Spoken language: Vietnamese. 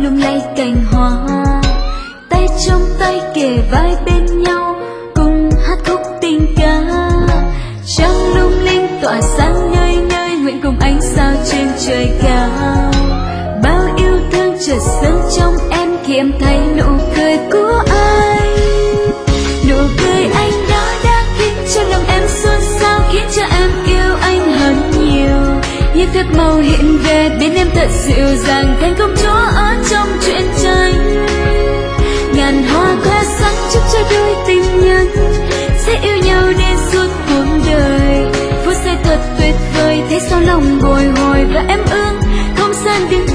lung lay cành hoa, tay trong tay kề vai bên nhau cùng hát khúc tình ca. Trăng lung linh tỏa sáng nơi nơi, nguyện cùng ánh sao trên trời cao. Bao yêu thương chợt dâng trong em khi em thấy nụ cười của anh. Nụ cười anh đó đã khiến cho lòng em xôn xao, khiến cho em yêu anh hơn nhiều. Như phép màu hiện về bên em thật dịu dàng, thành công chúa ở trong truyện tranh. Ngàn hoa khoe sắc chúc cho đôi tình nhân sẽ yêu nhau đến suốt cuộc đời. Phút giây thật tuyệt vời, thấy sao lòng bồi hồi và em ưng không gian đứng